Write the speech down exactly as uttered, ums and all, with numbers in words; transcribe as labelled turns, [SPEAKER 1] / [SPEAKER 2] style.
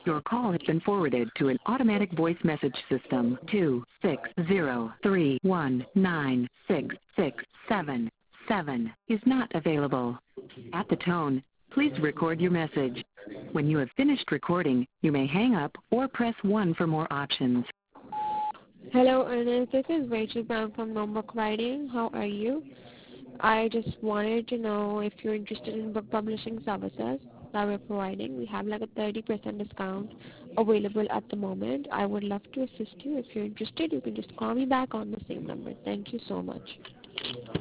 [SPEAKER 1] Your call has been forwarded to an automatic voice message system. two six zero three one nine six six seven seven is not available. At the tone, please record your message. When you have finished recording, you may hang up or press one for more options.
[SPEAKER 2] Hello, Ernest. This is Rachel Brown from Nombook Writing. How are you? I just wanted to know if you're interested in book publishing services that we're providing. We have like a thirty percent discount available at the moment. I would love to assist you. If you're interested, you can just call me back on the same number. Thank you so much.